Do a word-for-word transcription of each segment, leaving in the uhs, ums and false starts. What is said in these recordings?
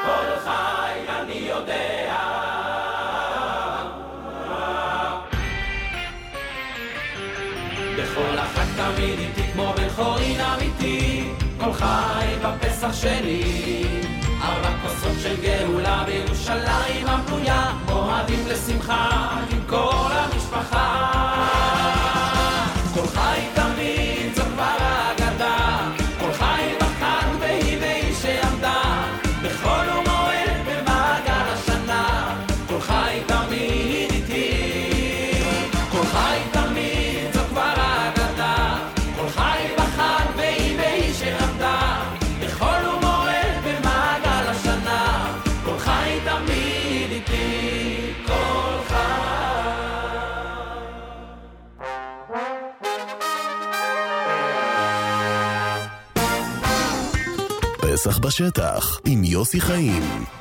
כל חי אני יודע. בכל החג תמיד איתי כמו בן חורין אמיתי, כל חי בפסח שלי, ארבע כוסות של גאולה בירושלים הבנויה, אוהבים לשמחה עם כל המשפחה. כל חי תמיד זאת כבר אגדה, כל חי בחג והיא והיא שעמדה בכל ומועד במעגל השנה, כל חי תמיד איתי, כל חי תמיד זאת כבר אגדה, כל חי בחג והיא והיא שעמדה בכל ומועד במעגל השנה, כל חי תמיד איתי, כל חי. פסח בשטח עם יוסי חיים.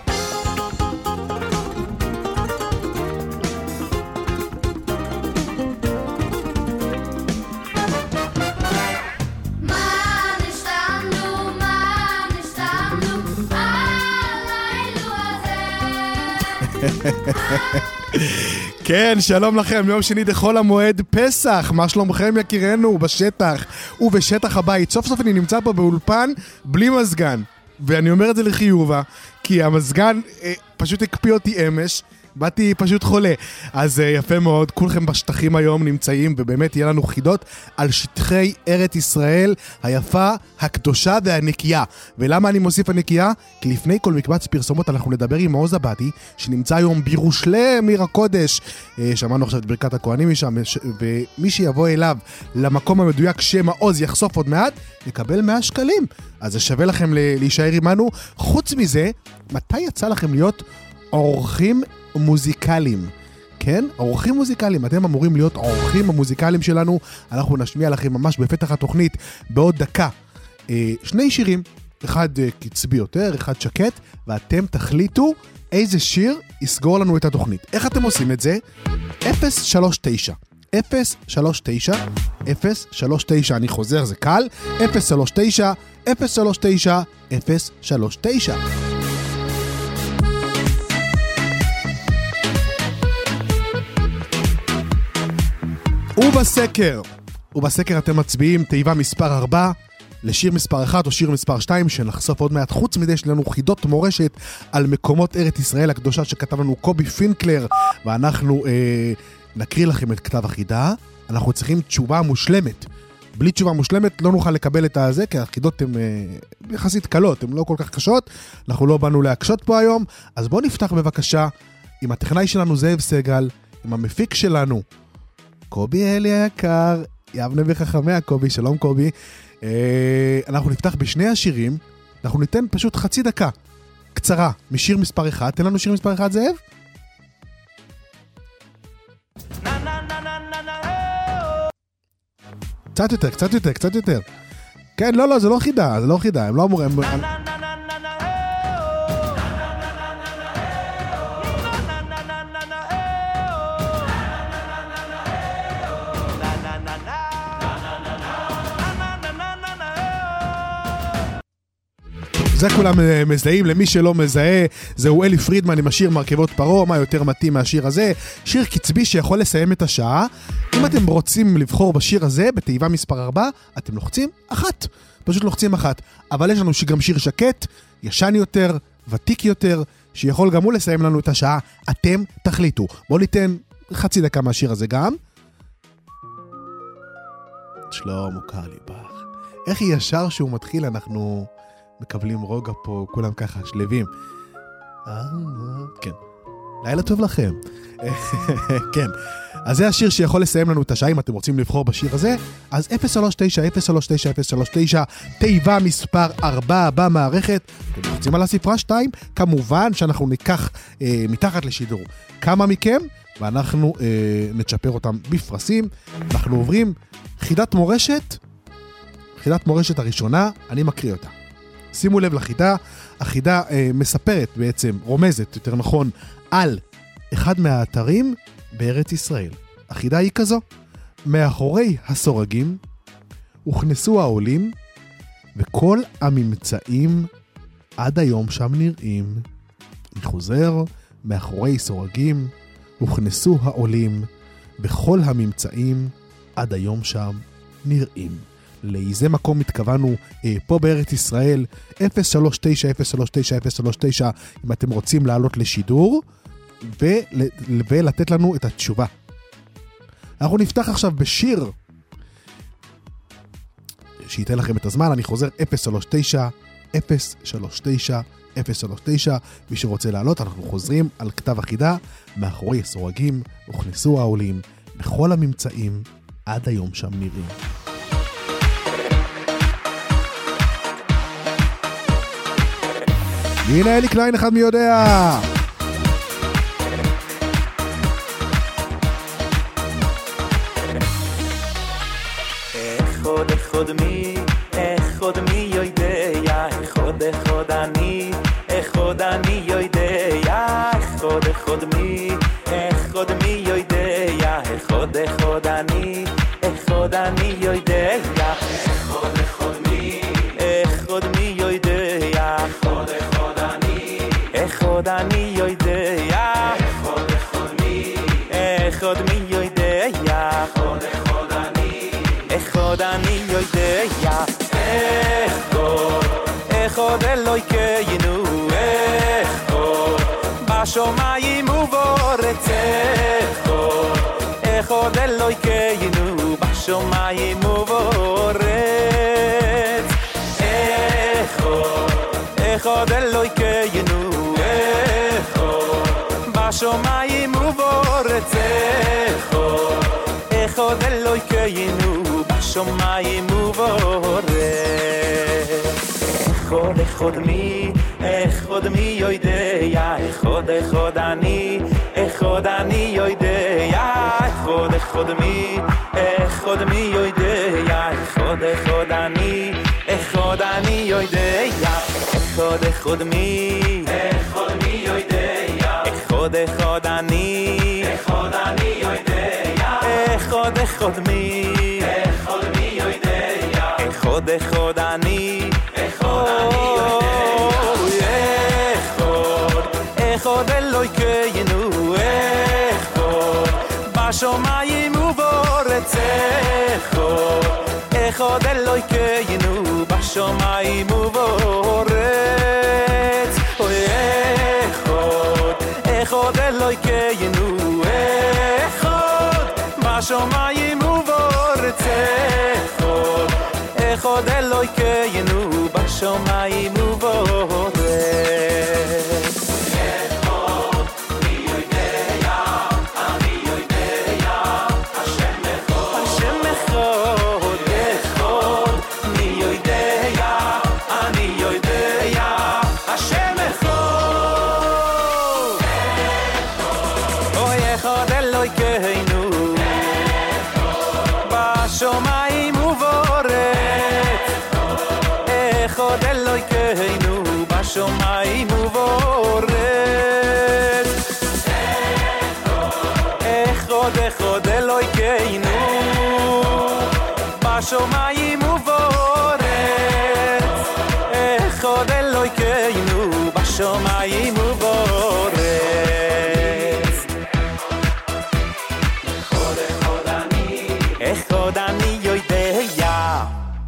כן, שלום לכם, יום שני דחול המועד פסח, מה שלומכם יקירנו בשטח ובשטח הבית. סוף סוף אני נמצא פה באולפן בלי מזגן, ואני אומר את זה לחיובה, כי המזגן אה, פשוט הקפיא אותי אמש, באתי פשוט חולה. אז אה, יפה מאוד, כולכם בשטחים היום נמצאים, ובאמת יהיה לנו חידות על שטחי ארץ ישראל היפה, הקדושה והנקייה. ולמה אני מוסיף הנקייה? כי לפני כל מקבץ פרסומות אנחנו נדבר עם מעוז הבאתי, שנמצא היום בירושלם עיר הקודש. אה, שמענו עכשיו את ברכת הכהנים משם, ומי שיבוא אליו למקום המדויק שמעוז יחשוף עוד מעט, יקבל מאה שקלים. אז זה שווה לכם להישאר עמנו. חוץ מזה, מתי יצא לכם להיות אורחים מוזיקליים? כן? אורחים מוזיקליים. אתם אמורים להיות אורחים המוזיקליים שלנו. אנחנו נשמיע לכם ממש בפתח התוכנית בעוד דקה אה, שני שירים, אחד אה, קצבי יותר, אחד שקט, ואתם תחליטו איזה שיר יסגור לנו את התוכנית. איך אתם עושים את זה? אפס שלוש תשע אפס שלוש תשע אפס שלוש תשע, אני חוזר, זה קל, אפס שלוש תשע אפס שלוש תשע אפס שלוש תשע. ובסקר, ובסקר אתם מצביעים תיבה מספר ארבע לשיר מספר אחת או שיר מספר שתיים שנחשוף עוד מעט. חוץ מדי יש לנו חידות מורשת על מקומות ארץ ישראל הקדושה שכתב לנו קובי פינקלר, ואנחנו אה, נקריא לכם את כתב החידה. אנחנו צריכים תשובה מושלמת. בלי תשובה מושלמת לא נוכל לקבל את הזה, כי החידות הן אה, יחסית קלות, הן לא כל כך קשות. אנחנו לא באנו להקשות פה היום. אז בואו נפתח בבקשה עם הטכנאי שלנו זאב סגל, עם המפיק שלנו קובי אלי היקר, יבנה וחכמיה. קובי, שלום קובי. אה, אנחנו נפתח בשני השירים, אנחנו ניתן פשוט חצי דקה קצרה משיר מספר אחד. תן לנו שיר מספר אחד זאב. קצת יותר, קצת יותר, קצת יותר. כן, לא, לא, זה לא חידה, זה לא חידה, הם לא אמורים... זה כולם מזהים. למי שלא מזהה, זהו אלי פרידמן עם השיר מרכבות פרו. מה יותר מתאים מהשיר הזה? שיר קצבי שיכול לסיים את השעה. אם אתם רוצים לבחור בשיר הזה בתיבה מספר ארבע, אתם לוחצים אחת, פשוט לוחצים אחת. אבל יש לנו גם שיר שקט, ישן יותר, ותיק יותר, שיכול גם הוא לסיים לנו את השעה. אתם תחליטו. בואו ניתן חצי דקה מהשיר הזה גם. שלום מוכר לי בך. איך ישר שהוא מתחיל אנחנו מקבלים רוגע פה, כולם ככה שלבים. כן, לילה טוב לכם. כן, אז זה השיר שיכול לסיים לנו את השעה. אם אתם רוצים לבחור בשיר הזה, אז אפס שלוש תשע אפס שלוש תשע אפס שלוש תשע, תיבה מספר ארבע במערכת. אתם רוצים על הספרה שתיים, כמובן שאנחנו ניקח אה, מתחת לשידור כמה מכם, ואנחנו אה, נצ'פר אותם בפרסים. אנחנו עוברים חידת מורשת, חידת מורשת הראשונה, אני מקריא אותה. שימו לב לחידה. החידה אה, מספרת בעצם, רומזת יותר נכון, על אחד מהאתרים בארץ ישראל. החידה היא כזו: מאחורי הסורגים הוכנסו העולים, וכל הממצאים עד היום שם נראים אני חוזר, מאחורי סורגים, הוכנסו העולים, בכל הממצאים, עד היום שם נראים. לאיזה מקום התכוונו אה, פה בארץ ישראל, אפס שלוש תשע אפס שלוש תשע אפס שלוש תשע, אם אתם רוצים לעלות לשידור, ול, ולתת לנו את התשובה. אנחנו נפתח עכשיו בשיר, שייתן לכם את הזמן, אני חוזר אפס שלוש תשע אפס שלוש תשע אפס שלוש תשע, מי שרוצה לעלות, אנחנו חוזרים על כתב החידה, מאחורי סורגים, הוכנסו העולים, בכל הממצאים, עד היום שם נראים. הנה אלי קליין, אחד מי יודע. אחד אחד מי, אחד מי יודע, אחד אחד אני, אחד אני יודע, אחד אחד מי, אחד מי יודע, אחד אחד אני, אחד אני יודע, אחד אחד מי, אחד מי יודע, אחד אחד אני, אחד אני יודע, אחד אחד מי, אחד מי יודע, אחד אחד אני, אחד אני יודע, אחד אחד אלוהינו, אחד בשמיים ובארץ, אחד אחד אלוהינו בשמיים ובארץ, אחד אחד אלוהינו, אחד בשמיים ובארץ, אחד אחד אלוהינו בשמיים ובארץ. אחד אחד מי, אחד מי יודע, אחד אחד אני, אחד אני יודע, אחד אחד מי, אחד מי יודע, אחד אחד אני, אחד אני יודע, אחד אחד מי, אחד מי יודע, אחד אחד אני, אחד אני יודע, אחד אחד מי, אחד מי יודע, אחד אחד אני, אחד אני יודע, אחד אלוהינו, אחד בשמיים ובארץ, אחד אחד אלוהינו בשמיים ובארץ, אחד אחד אלוהינו, אחד בשמיים ובארץ, אחד אחד אלוהינו בשמיים ובארץ. בשמיים ובארץ, אחד אלוהינו בשמיים ובארץ, אחד אחד אלוהינו בשמיים ובארץ, אחד אלוהינו בשמיים ובארץ. אחד אני יודע.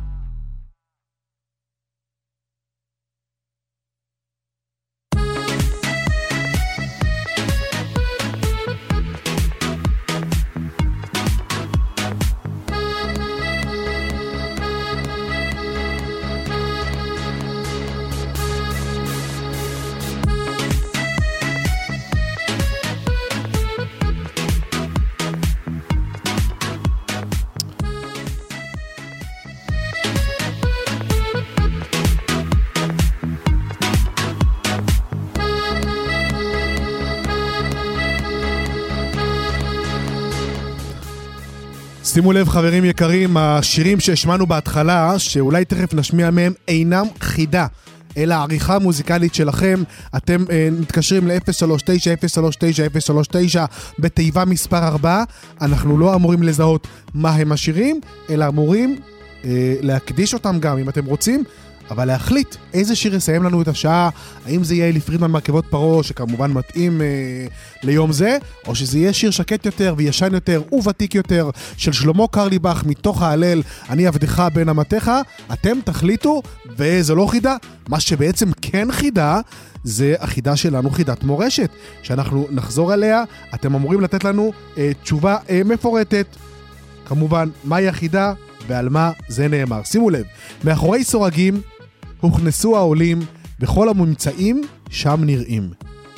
שימו לב חברים יקרים, השירים שהשמענו בהתחלה, שאולי תכף נשמיע מהם, אינם חידה, אלא עריכה מוזיקלית שלכם. אתם אה, מתקשרים ל-אפס שלוש תשע אפס שלוש תשע אפס שלוש תשע בתיבה מספר ארבע. אנחנו לא אמורים לזהות מה הם השירים, אלא אמורים אה, להקדיש אותם גם. אם אתם רוצים, אבל להחליט איזה שיר יסיים לנו את השעה, האם זה יהיה אלי פרידמן מרכבות פרו, שכמובן מתאים אה, ליום זה, או שזה יהיה שיר שקט יותר וישן יותר וותיק יותר, של שלמה קרליבך מתוך ההלל, אני עבדך בין אמתיך. אתם תחליטו, וזה לא חידה, מה שבעצם כן חידה, זה החידה שלנו, חידת מורשת, שאנחנו נחזור אליה, אתם אמורים לתת לנו אה, תשובה אה, מפורטת, כמובן, מהי החידה ועל מה זה נאמר. שימו לב, מאחורי סורגים הוכנסו העולים, וכל הממצאים שם נראים.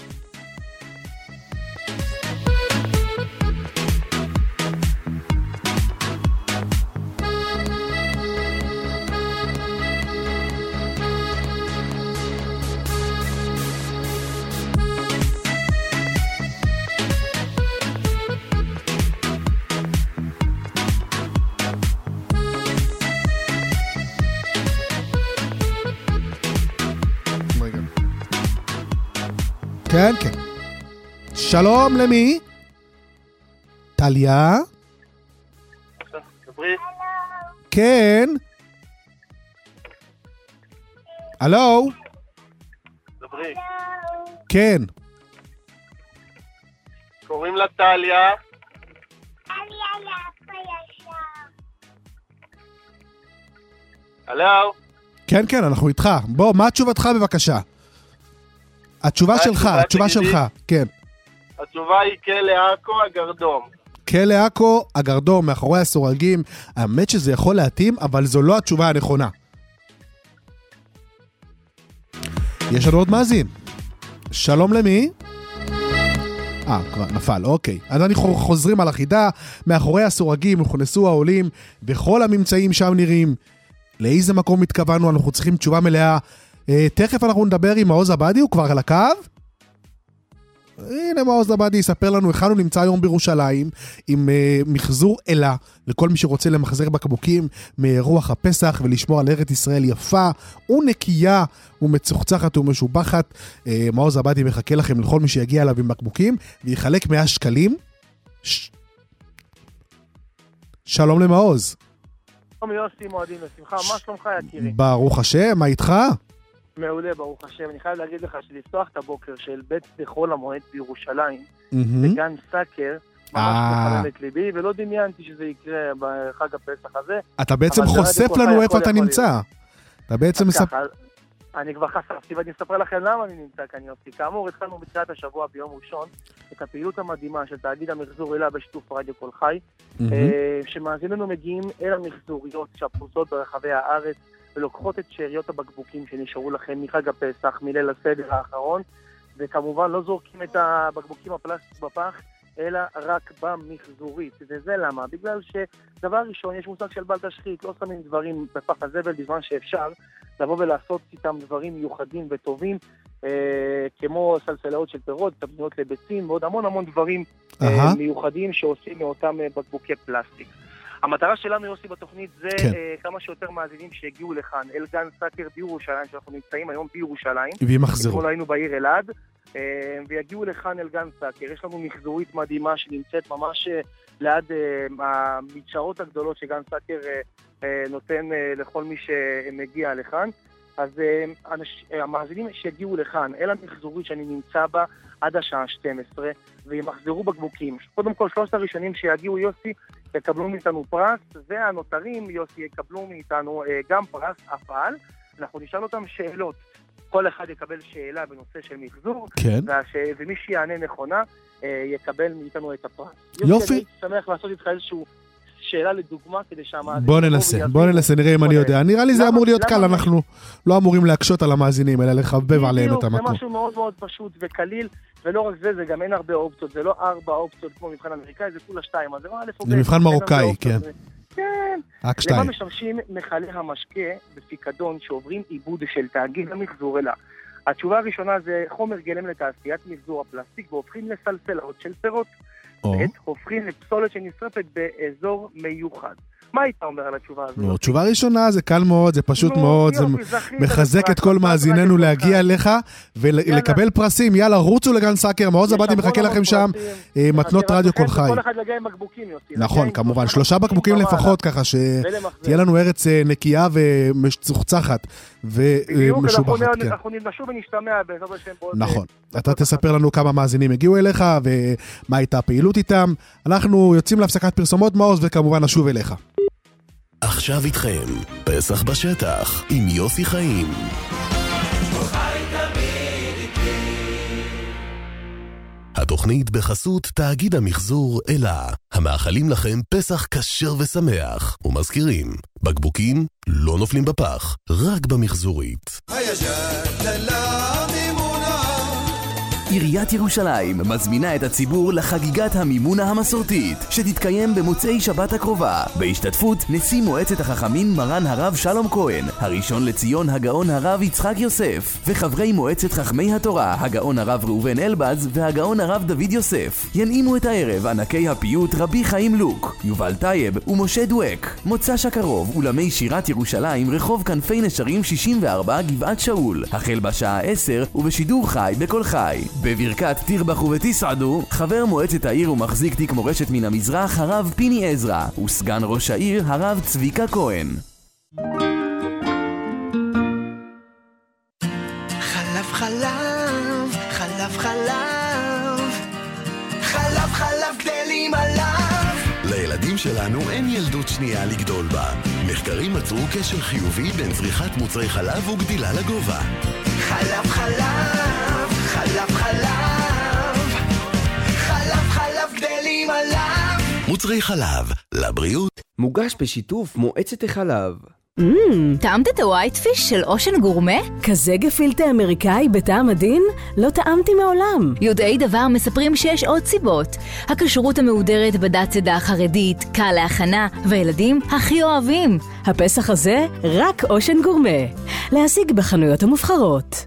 כן, כן. שלום, למי? טליה? דברי. כן. הלו? דברי. כן. קוראים לה טליה. טליה יפה ישר. הלו? כן, כן, אנחנו איתך. בוא, מה תשובתך בבקשה? התשובה שלך, התשובה שלך, כן. התשובה היא כלא עכו הגרדום. כלא עכו הגרדום, מאחורי הסורגים. האמת שזה יכול להתאים, אבל זו לא התשובה הנכונה. יש לנו עוד מאזין. שלום למי? אה, כבר נפל, אוקיי. אז אנחנו חוזרים על החידה. מאחורי הסורגים הוכנסו העולים, וכל הממצאים שם נראים. לאיזה מקום התכוונו? אנחנו צריכים תשובה מלאה. תכף אנחנו נדבר עם מעוז עבדי, הוא כבר על הקו. הנה מעוז עבדי יספר לנו איך הוא נמצא היום בירושלים עם מחזור אלה לכל מי שרוצה למחזר בקבוקים מרוח הפסח ולשמור על ארץ ישראל יפה ונקייה ומצוחצחת ומשובחת. מעוז עבדי מחכה לכם לכל מי שיגיע אליו עם בקבוקים ויחלק מאה שקלים. ש... שלום למעוז. שלום יוסי, מועדים לשמחה, מה שלומך יקירי? ברוך השם, מה איתך? מעולה, ברוך השם. אני חייב להגיד לך שלפתוח את הבוקר של בית בחול המועד בירושלים, בגן סאקר, ממש מחמם את ליבי, ולא דמיינתי שזה יקרה בחג הפסח הזה. אתה בעצם חושף לנו איפה אתה נמצא. אתה בעצם מספר... אני כבר חשפתי, ואני אספר לכם למה אני נמצא כאן יוסי. כאמור, התחלנו בתחילת השבוע ביום ראשון, את הפעילות המדהימה של תאגיד המחזור אלה בשיתוף רדיו כל חי, שמאזיננו מגיעים אל המחזוריות שהפרוסות ברחבי הארץ, ולוקחות את שאריות הבקבוקים שנשארו לכם מחג הפסח, מליל הסדר האחרון, וכמובן לא זורקים את הבקבוקים הפלסטיק בפח, אלא רק במחזורית. וזה למה? בגלל שדבר ראשון, יש מושג של בל תשחית, לא שמים דברים בפח הזבל בזמן שאפשר, לבוא ולעשות איתם דברים מיוחדים וטובים, אה, כמו סלסלאות של פירות, תבניות לביצים, ועוד המון המון דברים אה, מיוחדים שעושים מאותם אה, בקבוקי פלסטיק. המטרה שלנו, יוסי, בתוכנית זה כן. אה, כמה שיותר מאזינים שהגיעו לכאן, אל גן סאקר בירושלים, שאנחנו נמצאים היום בירושלים. וימחזרו. אתמול היינו בעיר אלעד, אה, ויגיעו לכאן אל גן סאקר. יש לנו מחזורית מדהימה שנמצאת ממש אה, ליד אה, המדשרות הגדולות שגן סאקר אה, אה, נותן אה, לכל מי שמגיע לכאן. אז אה, אנש, אה, המאזינים שהגיעו לכאן, אל המחזורית שאני נמצא בה, עד השעה שתים עשרה, וימחזרו בקבוקים. קודם כל, שלושת הראשונים שיגיעו, יוסי, יקבלו מאיתנו פרס, והנותרים, יוסי, יקבלו מאיתנו אה, גם פרס, אבל אנחנו נשאל אותם שאלות. כל אחד יקבל שאלה בנושא של מחזור, כן. והש... ומי שיענה נכונה, אה, יקבל מאיתנו את הפרס. יופי. יוסי, אני שמח לעשות איתך איזשהו שאלה לדוגמה, כדי שהמאזינים... בוא ננסה, בוא ננסה, נראה אם אני יודע. נראה לי זה אמור להיות קל, אנחנו לא אמורים להקשות על המאזינים, אלא לחבב עליהם את המקום. זה משהו מאוד מאוד פשוט וקליל, ולא רק זה, זה גם אין הרבה אופציות, זה לא ארבע אופציות כמו מבחן אמריקאי, זה כולה שתיים, אז זה לא א' או ב'. זה מבחן מרוקאי, כן. כן. רק שתיים. למה משמשים מכלי המשקה בפיקדון שעוברים עיבוד של תאגיד המחזור אלה? התשובה הראשונה זה חומר גלם לתעשיית מחזור הפלסטיק, והופכים לסלסלות של פירות. ב' הופכים לפסולת שנשרפת באזור מיוחד. מה היית אומר על התשובה הזו? תשובה ראשונה זה קל מאוד, זה פשוט מאוד, זה מחזק את כל מאזיננו להגיע אליך ולקבל פרסים. יאללה, רוצו לגן סאקר, מעוז עבדי מחכה לכם שם, מתנות רדיו כל חי. כל אחד לגע עם בקבוקים, יוסי. נכון, כמובן, שלושה בקבוקים לפחות, ככה שתהיה לנו ארץ נקייה ומצוחצחת. ומשובחת. אנחנו נשוב ונשתמע בעזרת השם. נכון. אתה תספר לנו כמה מאזינים הגיעו אליך, ומה הייתה הפעילות איתם. אנחנו יוצאים להפסקת פרסומות מעוז, וכמובן נשוב אליך. עכשיו איתכם, פסח בשטח, עם יוסי חיים. התוכנית בחסות תאגיד המחזור אלה, המאחלים לכם פסח כשר ושמח, ומזכירים, בקבוקים לא נופלים בפח, רק במחזורית. עיריית ירושלים מזמינה את הציבור לחגיגת המימונה המסורתית שתתקיים במוצאי שבת הקרובה בהשתתפות נשיא מועצת החכמים מרן הרב שלום כהן, הראשון לציון הגאון הרב יצחק יוסף, וחברי מועצת חכמי התורה הגאון הרב ראובן אלבז והגאון הרב דוד יוסף. ינעימו את הערב ענקי הפיוט רבי חיים לוק, יובל טייב ומשה דואק. מוצ"ש הקרוב אולמי שירת ירושלים, רחוב כנפי נשרים שישים וארבע, גבעת שאול, החל בשעה עשר ובשידור חי בכל חי. בברכת תרבחו ותסעדו, חבר מועצת העיר ומחזיק תיק מורשת מן המזרח הרב פיני עזרא, וסגן ראש העיר הרב צביקה כהן. חלב חלב, חלב חלב, חלב חלב גדלים עליו. לילדים שלנו אין ילדות שנייה לגדול בה. מחקרים מצאו קשר חיובי בין צריכת מוצרי חלב וגדילה לגובה. חלב חלב, חלב חלב, חלב חלב גדלים עליו. מוצרי חלב, לבריאות. מוגש בשיתוף מועצת החלב. טעמת את הווייט פיש של אושן גורמה? כזה גפילטה אמריקאי בטעם עדין? לא טעמתי מעולם. יודעי דבר מספרים שיש עוד סיבות. הכשרות המהודרת בדת עדה החרדית, קל להכנה, והילדים הכי אוהבים. הפסח הזה רק אושן גורמה. להשיג בחנויות המובחרות.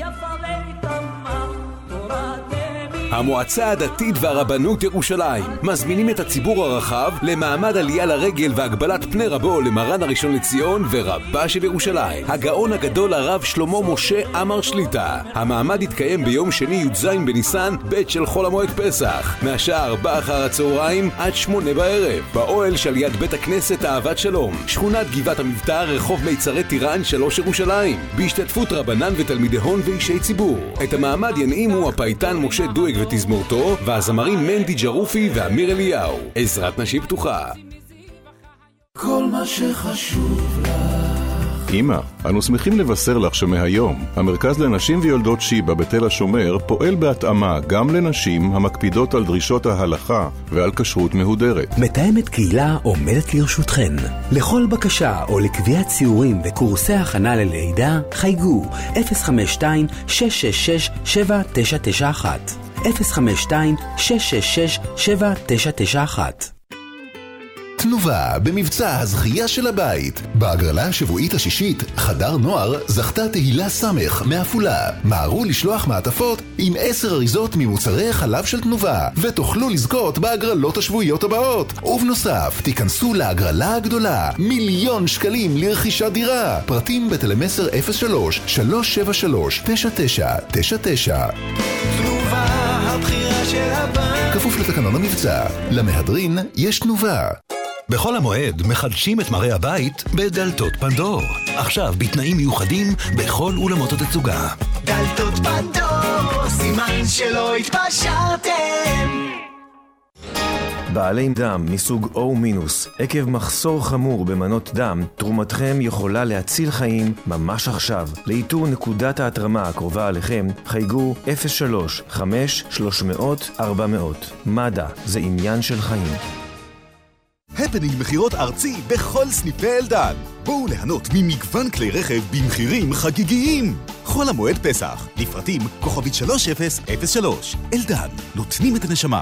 המועצה הדתית והרבנות ירושלים מזמינים את הציבור הרחב למעמד עלייה לרגל והגבלת פני רבו למרן הראשון לציון ורבה של ירושלים, הגאון הגדול הרב שלמה משה עמר שליטה. המעמד יתקיים ביום שני י"ז בניסן ב' של חול המועד פסח, מהשעה ארבע אחר הצהריים עד שמונה בערב, באוהל של יד בית הכנסת אהבת שלום, שכונת גבעת המבטא, רחוב מיצרי טירן שלוש ירושלים, בהשתתפות רבנן ותלמידי הון ואישי ציבור. את המעמד ינעימו הפייטן משה דואק ותזמורתו, והזמרים מנדי ג'רופי ואמיר אליהו. עזרת נשים פתוחה. כל מה שחשוב לך. אמא, אנו שמחים לבשר לך שמהיום המרכז לנשים ויולדות שיבא בתל השומר פועל בהתאמה גם לנשים המקפידות על דרישות ההלכה ועל כשרות מהודרת. מתאמת קהילה עומדת לרשותכן. לכל בקשה או לקביעת ציורים וקורסי הכנה ללידה חייגו אפס חמש שתיים שש שש שש שבע תשע תשע אחת אפס חמש שתיים שש שש שש שבע תשע תשע אחת. תנובה במבצע הזכייה של הבית. בהגרלה השבועית השישית, חדר נוער זכתה תהילה סמך מעפולה. מהרו לשלוח מעטפות עם עשר אריזות ממוצרי חלב של תנובה, ותוכלו לזכות בהגרלות השבועיות הבאות. ובנוסף, תיכנסו להגרלה הגדולה, מיליון שקלים לרכישת דירה. פרטים בטלמסר אפס שלוש שלוש שבע שלוש תשע תשע תשע תשע. תנובה, הבחירה של הבית. כפוף לתקנון המבצע. למהדרין יש תנובה. בכל המועד מחדשים את מראה הבית בדלתות פנדור. עכשיו בתנאים מיוחדים בכל אולמות התצוגה. דלתות פנדור, סימן שלא התפשרתם. בעלי דם מסוג O מינוס, עקב מחסור חמור במנות דם, תרומתכם יכולה להציל חיים ממש עכשיו. לאיתור נקודת ההתרמה הקרובה עליכם, חייגו אפס שלוש חמש שלוש מאות ארבע מאות. מד"א, זה עניין של חיים. הפנינג מחירות ארצי בכל סניפי אלדן. בואו ליהנות ממגוון כלי רכב במחירים חגיגיים. חול המועד פסח, לפרטים כוכבית שלוש אפס אפס שלוש. אלדן, נותנים את הנשמה.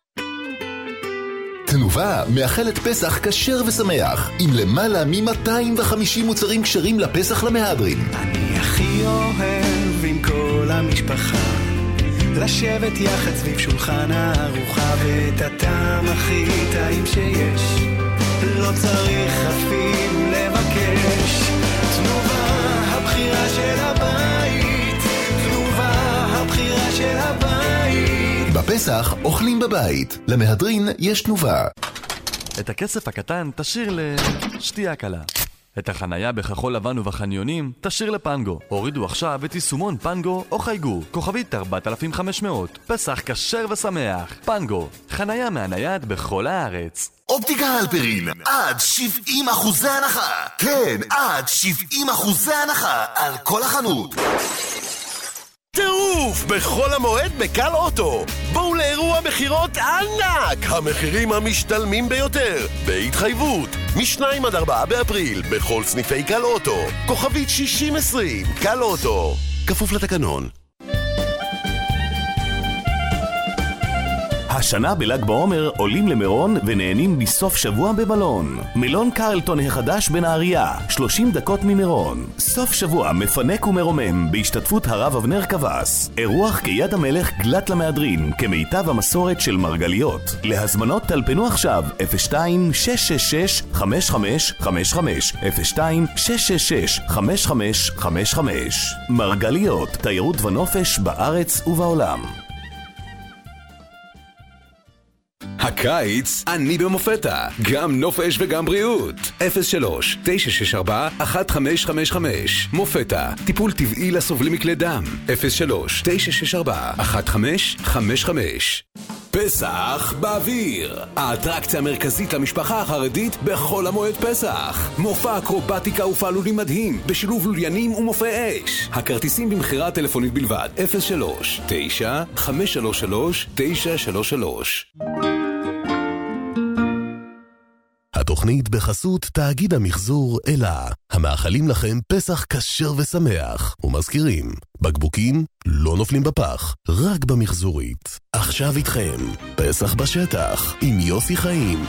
תנובה מאחלת פסח כשר ושמח, עם למעלה מ-מאתיים וחמישים מוצרים כשרים לפסח למהדרין. אני הכי אוהב עם כל המשפחה לשבת יחד סביב שולחן הארוחה, ואת הטעם הכי טעים שיש לא צריך אפילו לבקש. תנובה, הבחירה של הבית. תנובה, הבחירה של הבית. בפסח אוכלים בבית, למהדרין יש תנובה. את הכסף הקטן תשאיר לשתייה קלה. את החנייה בחכול לבן ובחניונים תשאיר לפנגו. הורידו עכשיו את יישומון פנגו או חייגו, כוכבית ארבעת אלפים וחמש מאות. פסח כשר ושמח. פנגו, חנייה מהנייד בכל הארץ. אופטיקה הלפרין, עד שבעים אחוזי הנחה. כן, עד שבעים אחוזי הנחה על כל החנות. טירוף בכל המועד בקל אוטו. בואו לאירוע מחירות ענק, המחירים המשתלמים ביותר, בהתחייבות, משניים עד ארבעה באפריל, בכל סניפי קל אוטו. כוכבית שישים עשרים, קל אוטו. כפוף לתקנון. השנה בל"ג בעומר עולים למירון ונהנים בסוף שבוע במלון. מלון קרלטון החדש בנהריה, שלושים דקות ממירון. סוף שבוע מפנק ומרומם בהשתתפות הרב אבנר קבס. אירוח כיד המלך גלת למהדרין כמיטב המסורת של מרגליות. להזמנות טלפנו עכשיו אפס שתיים שש שש שש חמש חמש חמש חמש אפס שתיים שש שש שש חמש חמש חמש חמש. מרגליות, תיירות ונופש בארץ ובעולם. הקיץ אני במופתה, גם נופש וגם בריאות. אפס שלוש תשע שש ארבע אחת חמש חמש חמש. מופתה, טיפול טבעי לסובלים מכלי דם. אפס שלוש תשע שש ארבע אחת חמש חמש חמש. פסח באוויר, האטרקציה המרכזית למשפחה החרדית בכל המועד פסח. מופע אקרובטיקה ופעלולים מדהים בשילוב לוליינים ומופעי אש. הכרטיסים במחירה טלפונית בלבד. אפס שלוש תשע חמש שלוש שלוש תשע שלוש שלוש. התוכנית בחסות תאגיד המחזור אלה, המאחלים לכם פסח כשר ושמח, ומזכירים, בקבוקים לא נופלים בפח, רק במחזורית. עכשיו איתכם, פסח בשטח, עם יוסי חיים.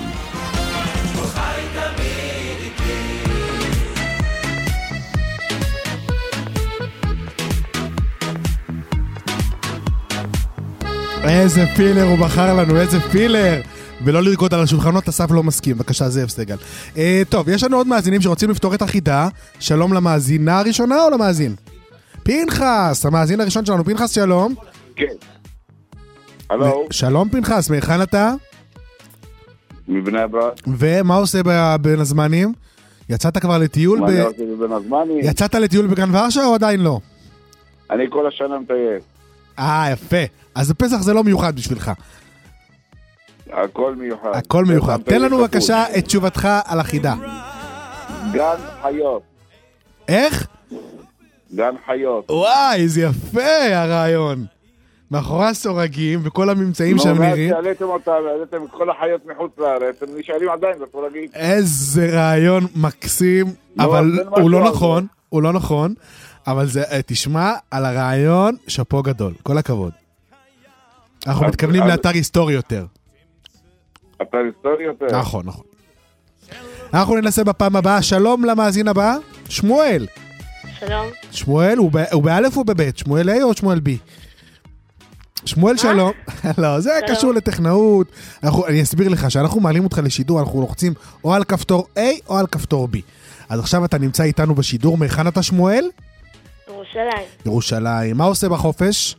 איזה פילר הוא בחר לנו, איזה פילר. ולא לרקוד על השולחנות, אסף לא מסכים. בבקשה, זאב סגל. אה, טוב, יש לנו עוד מאזינים שרוצים לפתור את החידה. שלום למאזינה הראשונה או למאזין? פנחס, המאזין הראשון שלנו. פנחס, שלום. כן. הלו. שלום פנחס, מאיכן אתה? מבני ברק. ומה עושה בין הזמנים? יצאת כבר לטיול? מה ב... אני עושה בין הזמנים? יצאת לטיול בגן ורשה או עדיין לא? אני כל השנה מטייל. אה, יפה. אז הפסח זה לא מיוחד בשבילך. הכל מיוחד. הכל מיוחד. תן לנו בבקשה את תשובתך על החידה. גן חיות. איך? גן חיות. וואי, זה יפה הרעיון. מאחורי הסורגים וכל הממצאים שם נראים. העליתם אותם, העליתם את כל החיות מחוץ לארץ, הם נשארים עדיין בסורגים. איזה רעיון מקסים, אבל הוא לא נכון, הוא לא נכון, אבל זה, תשמע על הרעיון, שפו גדול, כל הכבוד. אנחנו מתכוונים לאתר היסטורי יותר. אתר היסטורי יותר? נכון, נכון. אנחנו ננסה בפעם הבאה. שלום למאזין הבא, שמואל. שלום. שמואל, הוא באלף או בבית? שמואל A או שמואל B? שמואל שלום. לא, זה קשור לטכנאות. אני אסביר לך שאנחנו מעלים אותך לשידור, אנחנו לוחצים או על כפתור A או על כפתור B. אז עכשיו אתה נמצא איתנו בשידור. מאיכן אתה שמואל? ירושלים. ירושלים. מה עושה בחופש?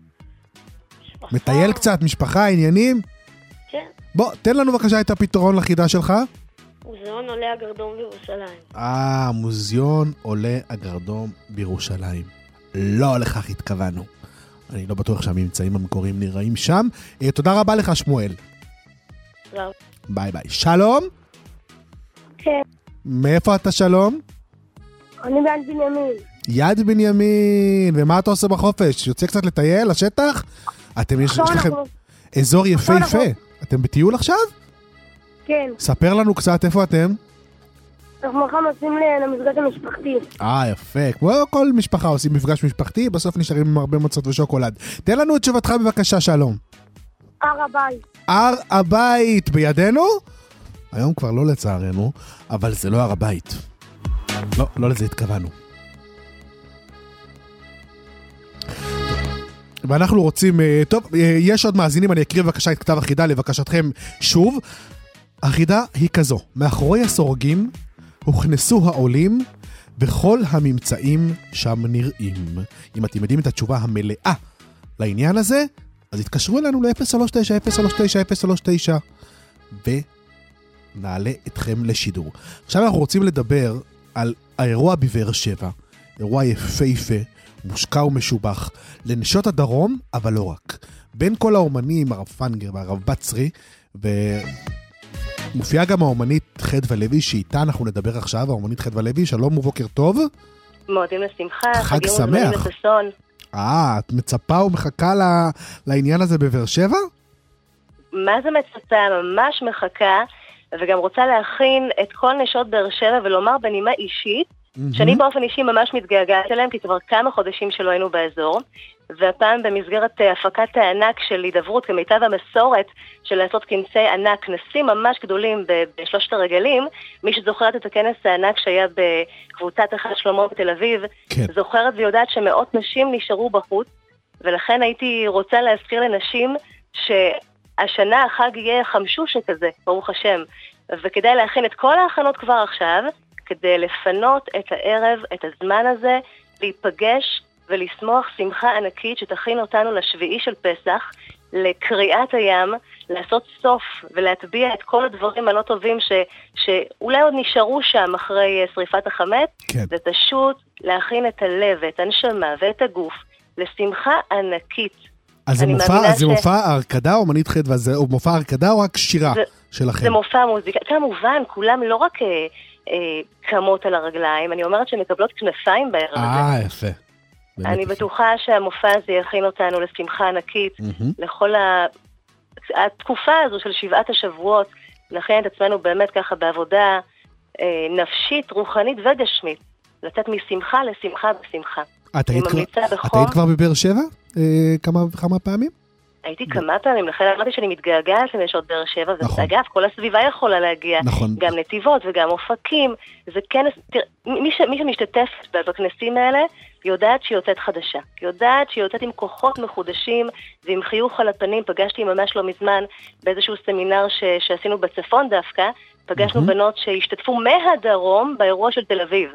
מטייל קצת, משפחה, עניינים? כן. בוא, תן לנו בבקשה את הפתרון לחידה שלך. מוזיאון עולי הגרדום בירושלים. אה, מוזיאון עולי הגרדום בירושלים. לא לכך התכוונו. אני לא בטוח שהממצאים המקוריים נראים שם. אה, תודה רבה לך, שמואל. לא. ביי ביי. שלום? כן. מאיפה אתה שלום? אני ביד בנימין. יד בנימין. ומה אתה עושה בחופש? יוצא קצת לטייל, לשטח? אתם יש, יש לכם אזור יפה יפה. אתם בטיול עכשיו? כן. ספר לנו קצת, איפה אתם? אנחנו מחר נוסעים למפגש המשפחתי. אה, יפה. כמו כל משפחה עושים מפגש משפחתי, בסוף נשארים עם הרבה מוצות ושוקולד. תן לנו את תשובתך בבקשה, שלום. הר הבית. הר הבית בידינו? היום כבר לא לצערנו, אבל זה לא הר הבית. לא, לא לזה התכוונו. ואנחנו רוצים, טוב, יש עוד מאזינים, אני אקריא בבקשה את כתב החידה לבקשתכם שוב. החידה היא כזו, מאחורי הסורגים הוכנסו העולים וכל הממצאים שם נראים. אם אתם יודעים את התשובה המלאה לעניין הזה, אז התקשרו אלינו ל-אפס שלוש תשע אפס שלוש תשע אפס שלוש תשע ונעלה אתכם לשידור. עכשיו אנחנו רוצים לדבר על האירוע בבאר שבע, אירוע יפהפה, מושקע ומשובח, לנשות הדרום, אבל לא רק. בין כל האומנים, הרב פנגר והרב בצרי, ומופיעה גם האומנית חדווה לוי, שאיתה אנחנו נדבר עכשיו, האומנית חדווה לוי, שלום ובוקר טוב. מועדים לשמחה, חג שמח. אה, את מצפה ומחכה לעניין הזה בבאר שבע? מה זה מצפה? ממש מחכה, וגם רוצה להכין את כל נשות באר שבע ולומר בנימה אישית, mm-hmm. שאני באופן אישי ממש מתגעגעת אליהם, כי כבר כמה חודשים שלא היינו באזור, והפעם במסגרת הפקת הענק של הידברות כמיטב המסורת של לעשות כנסי ענק, כנסים ממש גדולים בשלושת הרגלים. מי שזוכרת את הכנס הענק שהיה בקבוצת אחד שלמה בתל אביב, כן. זוכרת ויודעת שמאות נשים נשארו בחוץ, ולכן הייתי רוצה להזכיר לנשים שהשנה החג יהיה חמשוש כזה, ברוך השם, וכדאי להכין את כל ההכנות כבר עכשיו, כדי לפנות את הערב, את הזמן הזה, להיפגש ולשמוח שמחה ענקית שתכין אותנו לשביעי של פסח, לקריאת הים, לעשות סוף ולהטביע את כל הדברים הלא טובים ש, שאולי עוד נשארו שם אחרי שריפת החמץ, כן. ופשוט להכין את הלב ואת הנשמה ואת הגוף לשמחה ענקית. אז זה מופע, אז ש... זה מופע הרקדה או מנית חדווה, זה מופע הרקדה או רק שירה זה, שלכם? זה מופע מוזיקה, כמובן, כולם לא רק אה, אה, קמות על הרגליים, אני אומרת שמקבלות כנפיים בערב הזה. אה, יפה. אני בטוחה שהמופע הזה יכין אותנו לשמחה ענקית, לכל התקופה הזו של שבעת השבועות, נכין את עצמנו באמת ככה בעבודה נפשית, רוחנית וגשמית, לתת משמחה לשמחה בשמחה. את היית כבר בבאר שבע כמה פעמים? הייתי כמה פעמים, לכן אמרתי שאני מתגעגעת לנשות באר שבע, ואגב, כל הסביבה יכולה להגיע, גם נתיבות וגם אופקים, זה כנס, מי שמשתתפת בכנסים האלה, יודעת שהיא יוצאת חדשה, יודעת שהיא יוצאת עם כוחות מחודשים, ועם חיוך על הפנים. פגשתי ממש לא מזמן באיזשהו סמינר ש- שעשינו בצפון דווקא, פגשנו mm-hmm. בנות שהשתתפו מהדרום באירוע של תל אביב,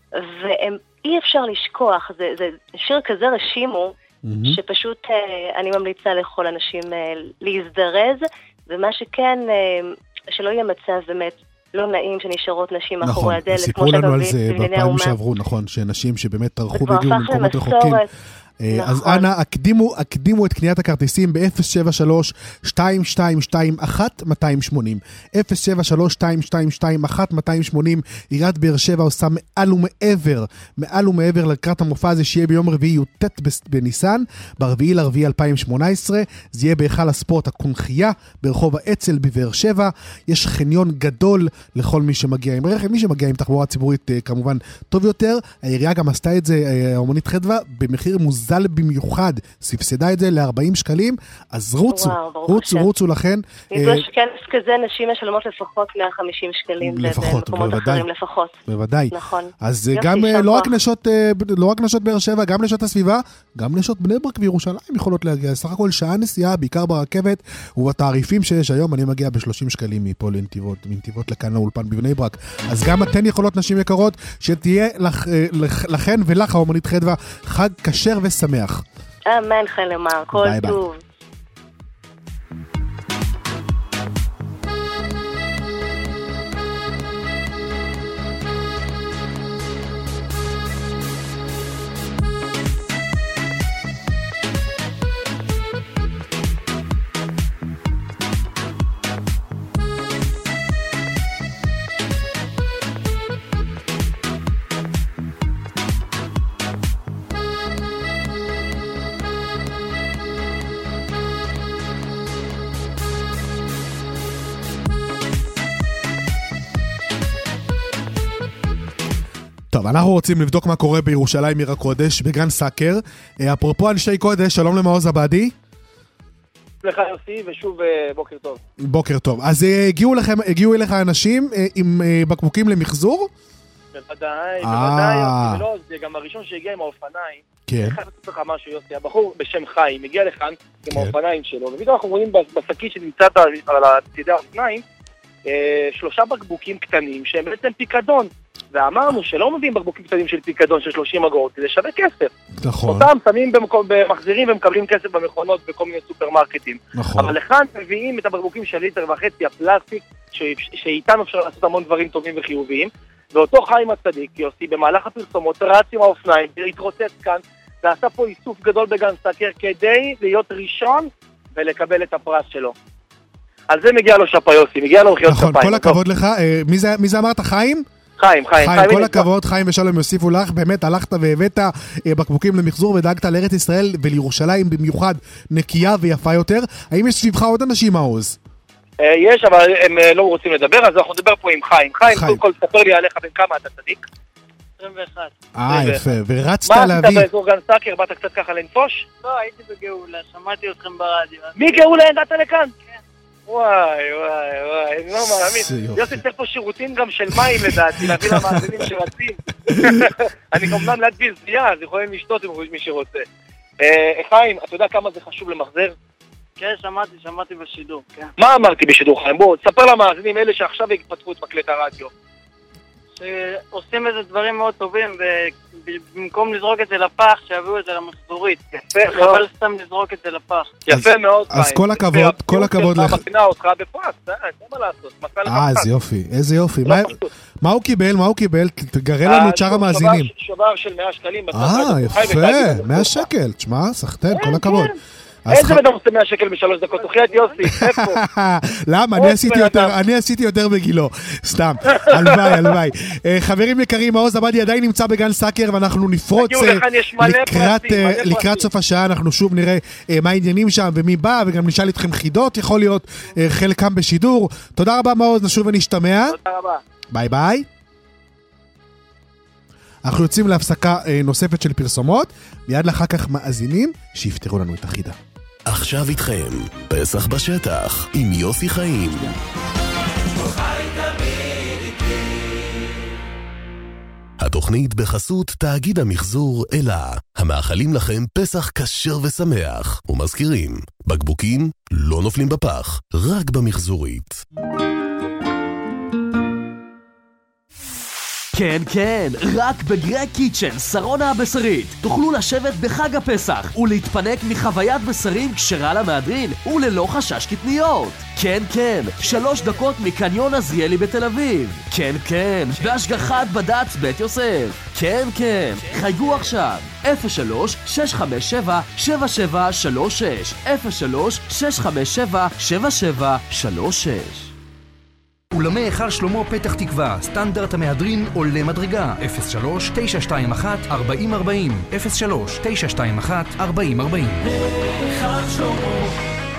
ואי אפשר לשכוח, זה, זה שיר כזה רשימו, mm-hmm. שפשוט אה, אני ממליצה לכל אנשים אה, להזדרז, ומה שכן, אה, שלא יהיה מצב באמת, לא נעים שנשארות נשים מאחורי הדלת. נכון, סיפרו לנו על זה בפעמים שעברו, נכון, שנשים שבאמת טרחו והגיעו למקומות רחוקים. אז אנא, הקדימו, הקדימו את קניית הכרטיסים ב-אפס שבע שלוש שתיים שתיים שתיים אחת מאתיים שמונים. אפס שבע שלוש שתיים שתיים שתיים אחת מאתיים שמונים. עיריית באר שבע עושה מעל ומעבר, מעל ומעבר לקראת המופע הזה שיהיה ביום רביעי י"ט בניסן, ברביעי לרביעי אלפיים שמונה עשרה. זה יהיה בהיכל הספורט הקונחייה ברחוב האצ"ל בבאר שבע. יש חניון גדול לכל מי שמגיע עם רכב, מי שמגיע עם תחבורה ציבורית כמובן טוב יותר. העירייה גם עשתה את זה, האומנית חדווה, במחיר מוזל זל במיוחד, ספסדה את זה ל-ארבעים שקלים, אז רוצו, וואו, רוצו, רוצו לכן. נדרש כנס כזה, נשים משלמות לפחות מאה וחמישים שקלים. לפחות, בוודאי. לפחות. בוודאי. נכון. אז גם לא רק נשות, לא רק נשות באר שבע, גם נשות הסביבה, גם נשות בני ברק וירושלים יכולות להגיע. סך הכל שעה נסיעה, בעיקר ברכבת, ובתעריפים שיש היום, אני מגיע ב-שלושים שקלים מפה לנתיבות, מנתיבות לכאן לאולפן בבני ברק. אז גם אתן יכולות, נשים יקרות, שתהיה לכן ולך, האומנית חדווה, חג כשר ושמח. אמן חן למר, כל טוב. טוב, אנחנו רוצים לבדוק מה קורה בירושלים עיר הקודש, בגן סאקר. אפרופו אנשי קודש, שלום למעוז עבדי. לך יוסי, ושוב בוקר טוב. בוקר טוב. אז הגיעו לכם, הגיעו אליך אנשים עם בקבוקים למחזור? בוודאי, בוודאי, יוסי, ולא, זה גם הראשון שהגיע עם האופניים. כן. אני חייב לתת לך משהו, יוסי, הבחור בשם חיים, הגיע לכאן עם האופניים שלו, ופתאום אנחנו רואים בשקית שנמצאת על צידי האופניים, שלושה בקבוקים קטנים שהם בעצם פיקדון. ואמרנו שלא מביאים בקבוקים קטנים של פיקדון של שלושים אגורות, זה שווה כסף. נכון. אותם שמים במחזירים ומקבלים כסף במכונות בכל מיני סופרמרקטים. נכון. אבל לכאן מביאים את הבקבוקים של ליטר וחצי הפלסטיק, שאיתם אפשר לעשות המון דברים טובים וחיוביים, ואותו חיים הצדיק, יוסי, במהלך הפרסומות רץ עם האופניים, התרוצץ כאן, ועשה פה איסוף גדול בגן סאקר כדי להיות ראשון ולקבל את הפרס שלו. על זה מגיע לו שפה יוסי, מגיע לו מחיאות כפיים. נכון, כל הכבוד לך. מי זה, מי זה אמרת? חיים? חיים, חיים. חיים, כל הכבוד, חיים ושלום יוסיפו לך. באמת הלכת והבאת בקבוקים למחזור ודאגת לארץ ישראל ולירושלים במיוחד נקייה ויפה יותר. האם יש סביבך עוד אנשים, מעוז? יש, אבל הם לא רוצים לדבר, אז אנחנו נדבר פה עם חיים. חיים, קודם כל תספר לי עליך בין כמה אתה צדיק. עשרים ואחת. אה, יפה, ורצת להביא... מה עשית באזור גן סאקר? באת קצת ככה לנפוש? לא, הייתי בגאולה, שמעתי אתכם ברדיו. מי גאולה ידעת לכאן? כן. וואי, וואי, וואי, אני לא מאמין. יוסי צריך פה שירותים גם של מים לדעתי, להביא למאזינים שרצים. אני כמובן ליד ברזייה, אז יכולים לשתות עם מי שרוצה. חיים, אתה יודע כמה זה חשוב למחזר? כן, שמעתי, שמעתי בשידור, כן. מה אמרתי בשידור, חיים? בואו, תספר למאזינים אלה שעכשיו יפתחו את מקלט הרדיו. שעושים איזה דברים מאוד טובים, ובמקום לזרוק את זה לפח, שיביאו את זה למחזורית. יפה מאוד. חבל סתם לזרוק את זה לפח. יפה מאוד, חיים. אז כל הכבוד, כל הכבוד לך. מקנה אותך בפרס, זה מה לעשות. אה, איזה יופי, איזה יופי. מה הוא קיבל, מה הוא קיבל? תגרה לנו את שאר המאזינים. שובר של מאה שקלים. אה, יפה, מאה שקל. תשמע, סחטן, כל הכבוד. איזה בן עושה מאה שקל בשלוש דקות? תוכלי את יוסי, איפה? למה? אני עשיתי יותר בגילו. סתם, הלוואי, הלוואי. חברים יקרים, מעוז עבדי עדיין נמצא בגן סאקר, ואנחנו נפרוץ לקראת סוף השעה, אנחנו שוב נראה מה העניינים שם ומי בא, וגם נשאל איתכם חידות, יכול להיות חלקם בשידור. תודה רבה מעוז, נשוב ונשתמע. תודה רבה. ביי ביי. אנחנו יוצאים להפסקה נוספת של פרסומות, מיד לאחר כך מאזינים שיפתרו לנו את החידה. עכשיו איתכם, פסח בשטח, עם יוסי חיים. התוכנית בחסות תאגיד המחזור אלה, המאחלים לכם פסח כשר ושמח, ומזכירים, בקבוקים לא נופלים בפח, רק במחזורית. כן, כן, רק בגרג קיצ'ן, שרונה הבשרית. תוכלו לשבת בחג הפסח ולהתפנק מחוויית בשרים כשרה למהדרין וללא חשש קטניות. כן, כן, שלוש דקות מקניון עזריאלי בתל אביב. כן, כן, בהשגחת בד"ץ בית יוסף. כן, כן, חייגו עכשיו. אפס שלוש שש חמש שבע שבע שבע שלוש שש אפס שלוש שש חמש שבע שבע שבע שלוש שש. אולמי היכל שלמה פתח תקווה, סטנדרט המהדרין עולה מדרגה. אפס שלוש תשע שתיים אחת ארבעים ארבעים אפס שלוש תשע שתיים אחת ארבעים ארבעים. היכל שלמה.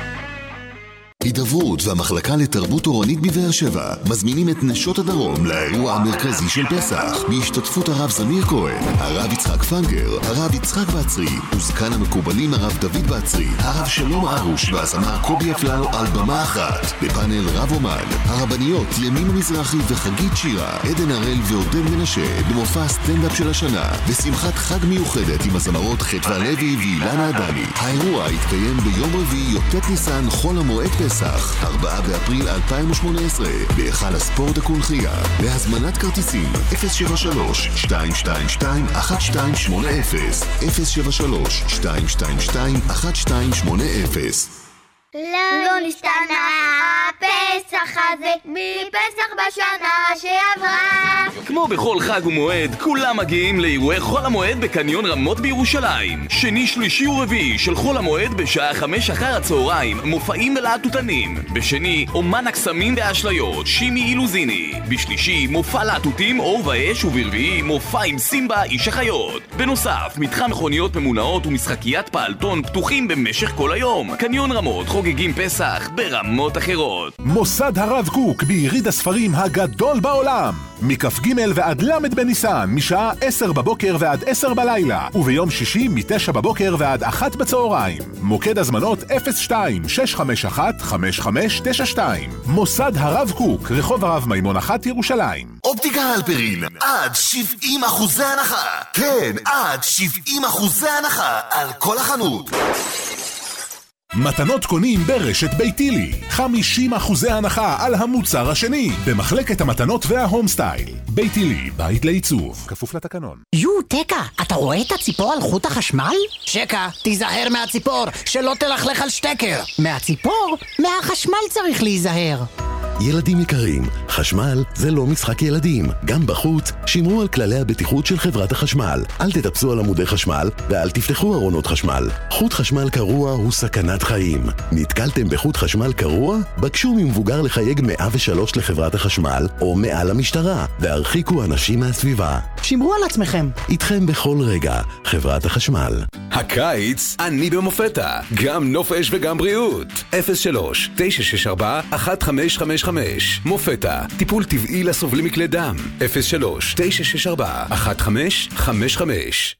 הידברות והמחלקה לתרבות תורנית בבאר שבע מזמינים את נשות הדרום לאירוע המרכזי של פסח בהשתתפות הרב זמיר כהן, הרב יצחק פנגר, הרב יצחק בצרי וזקן המקובלים הרב דוד בצרי, הרב שלום ארוש והזמר קובי אפללו על במה אחת בפאנל רב אומן, הרבניות ימימה מזרחי וחגית שירה, עדן הראל ועודד מנשה במופע סטנדאפ של השנה ושמחת חג מיוחדת עם הזמרות חטווה לוי ואילנה עדני. האירוע יתקיים ביום רביעי י"ט ניסן חול המועד פסח פסח, ארבעה באפריל אלפיים ושמונה עשרה, בהיכל הספורט הקונחייה. להזמנת כרטיסים אפס שבע שלוש שתיים שתיים שתיים אחת שתיים שמונה אפס אפס שבע שלוש שתיים שתיים שתיים אחת שתיים שמונה אפס. לא נשתנה הפסח הזה מפסח בשנה שעברה. כמו בכל חג ומועד, כולם מגיעים לאירועי חול המועד בקניון רמות בירושלים. שני, שלישי ורביעי של חול המועד בשעה חמש אחר הצהריים, מופעים ולהטוטנים. בשני, אומן הקסמים והאשליות, שימי אילוזיני. בשלישי, מופע להטוטים אור ואש, וברביעי, מופע עם סימבה איש החיות. בנוסף, מתחם מכוניות ממונעות ומשחקיית פעלתון פתוחים במשך כל היום. קניון רמות חוגגים פסח ברמות אחרות. מוסד הרב קוק ביריד הספרים הגדול בעולם, מכף ג' ועד למד בניסן, משעה עשר בבוקר ועד עשר בלילה, וביום שישי מתשע בבוקר ועד אחת בצהריים. מוקד הזמנות אפס שתיים שש חמש אחת חמש חמש תשע שתיים. מוסד הרב קוק, רחוב הרב מימון אחת ירושלים. אופטיקה הלפרין, עד שבעים אחוזי הנחה. כן, עד שבעים אחוזי הנחה על כל החנות. מתנות קונים ברשת ביתילי, חמישים אחוזי הנחה על המוצר השני במחלקת המתנות וההום סטייל. ביתילי, בית לעיצוב, כפוף לתקנון. יו, תקה, אתה רואה את הציפור על חוט החשמל? שקה, תיזהר מהציפור, שלא תלכלך על שטקר. מהציפור? מהחשמל צריך להיזהר. ילדים יקרים, חשמל זה לא משחק ילדים. גם בחוץ, שמרו על כללי הבטיחות של חברת החשמל. אל תטפסו על עמודי חשמל ואל תפתחו ארונות חשמל. חוט חשמל קרוע הוא סכנת חיים. נתקלתם בחוט חשמל קרוע? בקשו ממבוגר לחייג מאה ושלוש לחברת החשמל או מעל המשטרה והרחיקו אנשים מהסביבה. שמרו על עצמכם. איתכם בכל רגע, חברת החשמל. הקיץ, אני במופתה. גם נופש וגם בריאות. אפס שלוש תשע שש ארבע אחת חמש חמש חמש. מופתה, טיפול טבעי לסובלים מכלי דם. אפס שלוש תשע שש ארבע אחת חמש חמש חמש.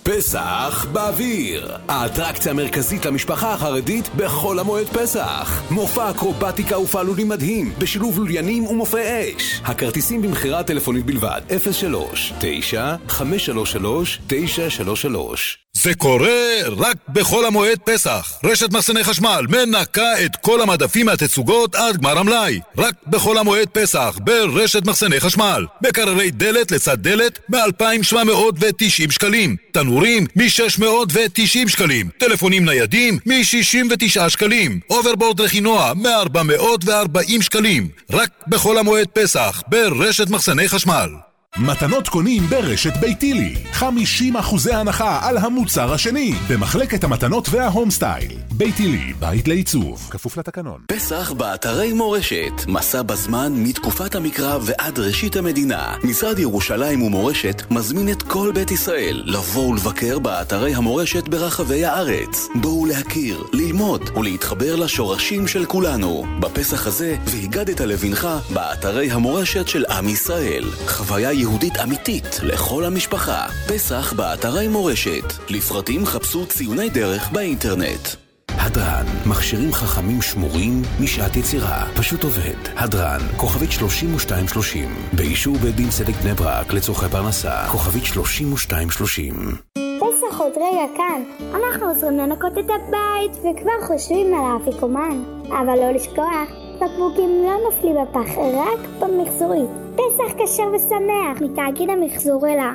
פסח באוויר, האטרקציה המרכזית למשפחה החרדית בחול המועד פסח. מופע אקרובטיקה ופעלולים מדהים בשילוב לוליינים ומופעי אש. הכרטיסים במחירה טלפונית בלבד. אפס שלוש תשע חמש שלוש שלוש תשע שלוש שלוש. זה קורה רק בחול המועד פסח. רשת מחסני חשמל מנקה את כל המדפים מהתצוגות עד גמר המלאי. רק בחול המועד פסח ברשת מחסני חשמל. בקררי דלת לצד דלת ב-אלפיים שבע מאות ותשעים שקלים. תנורים מ-שש מאות ותשעים שקלים. טלפונים ניידים מ-שישים ותשעה שקלים. אוברבורד רכינוע מ-ארבע מאות וארבעים שקלים. רק בחול המועד פסח ברשת מחסני חשמל. מתנות קונים ברשת ביתילי. חמישים אחוזי הנחה על המוצר השני במחלקת המתנות וההום סטייל. ביתילי, בית לעיצוב, כפוף לתקנון. פסח באתרי מורשת. מסע בזמן מתקופת המקרא ועד ראשית המדינה. משרד ירושלים ומורשת מזמין את כל בית ישראל לבוא ולבקר באתרי המורשת ברחבי הארץ. בואו להכיר, ללמוד ולהתחבר לשורשים של כולנו. בפסח הזה והגדת לבנך באתרי המורשת של עם ישראל. חוויה יהודית אמיתית לכל המשפחה. פסח באתרי מורשת. לפרטים חפשו ציוני דרך באינטרנט. הדרן, מכשירים חכמים שמורים משעת יצירה. פשוט עובד. הדרן, כוכבית שלושים ושתיים שלושים. באישור בית דין צדק בני ברק לצורכי פרנסה. כוכבית שלושים ושתיים שלושים. פסח עוד רגע כאן. אנחנו עוזרים לנקות את הבית וכבר חושבים על האפיקומן. אבל לא לשכוח, בקבוקים לא נופלים בפח, רק במחזורית. פסח כשר ושמח מתאגיד המחזור אלה.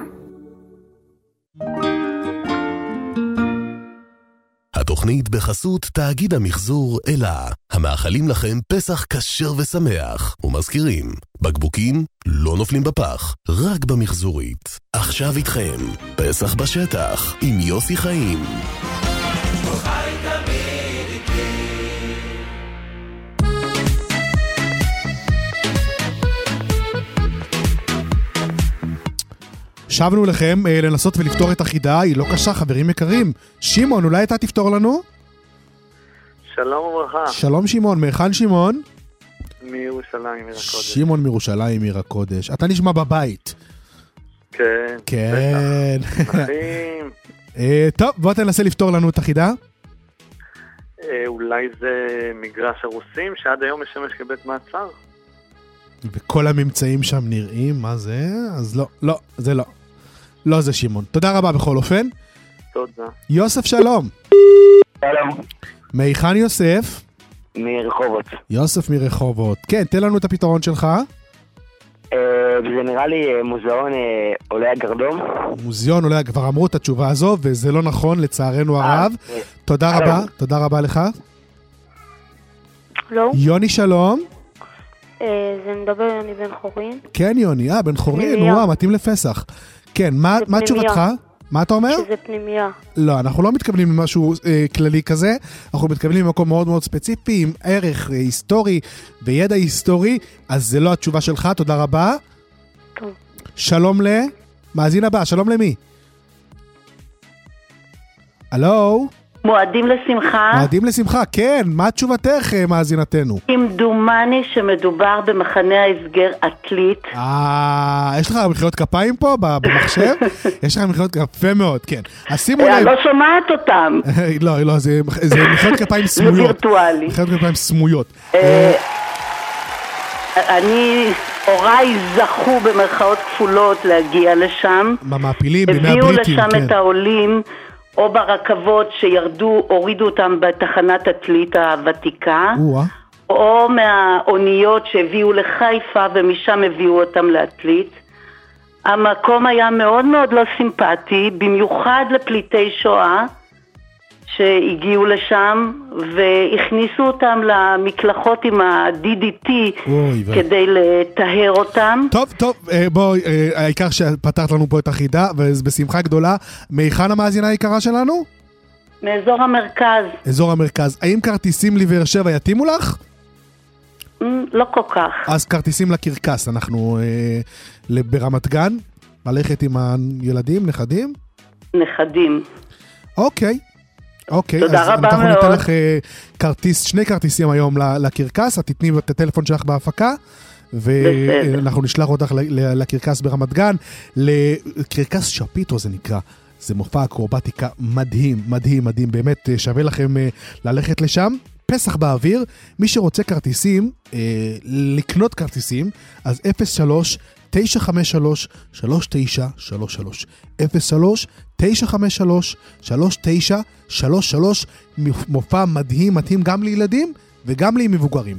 התוכנית בחסות תאגיד המחזור אלה, המאחלים לכם פסח כשר ושמח, ומזכירים, בקבוקים לא נופלים בפח, רק במחזורית. עכשיו איתכם, פסח בשטח, עם יוסי חיים. שבנו לכם אה, לנסות ולפתור את החידה, היא לא קשה, חברים יקרים. שמעון, אולי אתה תפתור לנו? שלום וברכה. שלום שמעון, מאיכן שמעון? מירושלים, עיר הקודש. שמעון מירושלים, עיר הקודש. אתה נשמע בבית. כן. כן. אחים. אה, טוב, בוא תנסה לפתור לנו את החידה. אה, אולי זה מגרש הרוסים שעד היום משמש כבית מעצר? וכל הממצאים שם נראים, מה זה? אז לא, לא, זה לא. לא זה שמעון. תודה רבה בכל אופן. תודה. יוסף שלום. שלום. מאיכן יוסף? מרחובות. יוסף מרחובות. כן, תן לנו את הפתרון שלך. זה נראה לי מוזיאון עולי הגרדום. מוזיאון עולי, כבר אמרו את התשובה הזו, וזה לא נכון לצערנו הרב. תודה רבה, תודה רבה לך. לא. יוני שלום. זה מדבר יוני בן חורין. כן יוני, אה, בן חורין, וואו, מתאים לפסח. כן, מה, מה תשובתך? מה אתה אומר? שזה פנימיה. לא, אנחנו לא מתכוונים למשהו אה, כללי כזה, אנחנו מתכוונים למקום מאוד מאוד ספציפי, עם ערך אה, היסטורי וידע היסטורי, אז זה לא התשובה שלך, תודה רבה. טוב. שלום ל... מאזין הבא, שלום למי? הלו? מועדים לשמחה. מועדים לשמחה, כן. מה תשובתך, מאזינתנו? כמדומני שמדובר במחנה ההסגר עתלית. אה, יש לך מחיאות כפיים פה במחשב? יש לך מחיאות כפיים מאוד, כן. אז שימו לב. אני לא שומעת אותם. לא, לא, זה מחיאות כפיים סמויות. זה וירטואלי. מחיאות כפיים סמויות. אני, הוריי זכו במרכאות כפולות להגיע לשם. במעפילים, בימי הבריטים, כן. הביאו לשם את העולים. או ברכבות שירדו, הורידו אותם בתחנת עתלית הוותיקה, או מהאוניות שהביאו לחיפה ומשם הביאו אותם לעתלית. המקום היה מאוד מאוד לא סימפטי, במיוחד לפליטי שואה, שהגיעו לשם והכניסו אותם למקלחות עם ה-די די טי כדי לטהר אותם. טוב, טוב, בואי, העיקר שפתרת לנו פה את החידה, ובשמחה גדולה. מהיכן המאזינה היקרה שלנו? מאזור המרכז. אזור המרכז. האם כרטיסים לבאר שבע יתימו לך? לא כל כך. אז כרטיסים לקרקס, אנחנו ברמת גן, ללכת עם הילדים, נכדים? נכדים. אוקיי. אוקיי, תודה אז רבה אנחנו מאוד. ניתן לך כרטיס, שני כרטיסים היום לקרקס, את תתני את הטלפון שלך בהפקה, ואנחנו נשלח אותך לקרקס ברמת גן, לקרקס שפיטו זה נקרא, זה מופע אקרובטיקה מדהים, מדהים, מדהים, באמת שווה לכם ללכת לשם. פסח באוויר, מי שרוצה כרטיסים, לקנות כרטיסים, אז אפס שלוש תשע חמש שלוש שלוש תשע שלוש שלוש אפס שלוש תשע חמש שלוש שלוש תשע שלוש שלוש. מופע מדהים, מתאים גם לילדים וגם למבוגרים.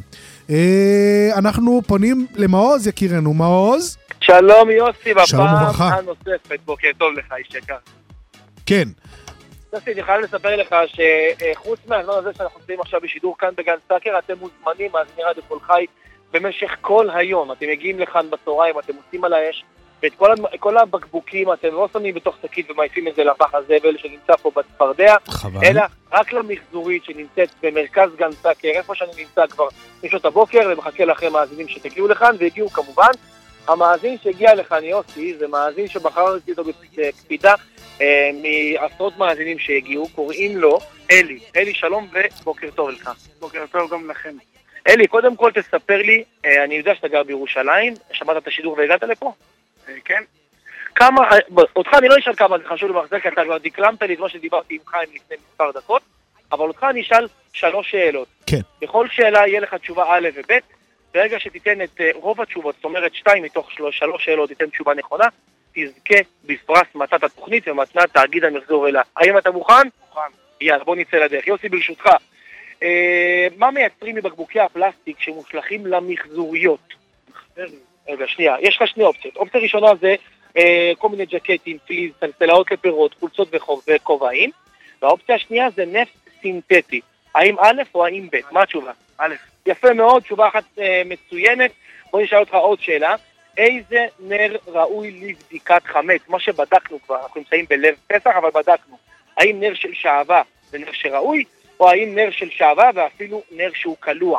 אנחנו פונים למעוז, יקירנו. מעוז? שלום יוסי, שלום בפעם וברכה. הנוספת, בוקר טוב לך איש יקר. כן. יוסי, אני חייב לספר לך שחוץ מהזמן הזה שאנחנו נמצאים עכשיו בשידור כאן בגן סאקר, אתם מוזמנים, מאזיני רדיו קול חי, במשך כל היום. אתם מגיעים לכאן בצהריים, אתם עושים על האש, ואת כל, כל הבקבוקים אתם לא שמים בתוך שקית ומעיפים את זה לפח הזבל שנמצא פה בצפרדע, אלא רק למחזורית שנמצאת במרכז גן סאקר, איפה שאני נמצא כבר משעות הבוקר, ומחכה לכם מאזינים שתגיעו לכאן, והגיעו כמובן. המאזין שהגיע לכאן יוסי, זה מאזין שבחרתי אותו בקפידה אה, מעשרות מאזינים שהגיעו, קוראים לו אלי. אלי, שלום ובוקר טוב לך. בוקר טוב גם לכם. אלי, קודם כל תספר לי, אה, אני יודע שאתה גר בירושלים, שמעת את השידור והגעת לפה? אה, כן. כמה, אותך אני לא אשאל כמה זה חשוב למחזר, כי אתה כבר דקלמת לי את מה שדיברתי עם חיים לפני מספר דקות, אבל אותך אני אשאל שלוש שאלות. כן. בכל שאלה יהיה לך תשובה א' וב', ברגע שתיתן את uh, רוב התשובות, זאת אומרת שתיים מתוך שלוש, שלוש שאלות, תיתן תשובה נכונה, תזכה בפרס מתת התוכנית ומתנת תאגיד המחזור אלה. האם אתה מוכן? מוכן. יאללה, בוא נצא לדרך. יוסי, ברשותך, uh, מה מייצרים מבקבוקי הפלסטיק שמושלכים למחזוריות? רגע, שנייה, יש לך שני אופציות. אופציה ראשונה זה uh, כל מיני ג'קטים, פליז, סלסלאות לפירות, חולצות וכובעים, והאופציה השנייה זה נפט סינתטי. האם א' או האם ב'? מה התשובה? א'. יפה מאוד, תשובה אחת אה, מצוינת. בוא נשאל אותך עוד שאלה. איזה נר ראוי לבדיקת חמץ? מה שבדקנו כבר, אנחנו נמצאים בלב פסח, אבל בדקנו. האם נר של שעבה זה נר שראוי, או האם נר של שעבה ואפילו נר שהוא קלוע?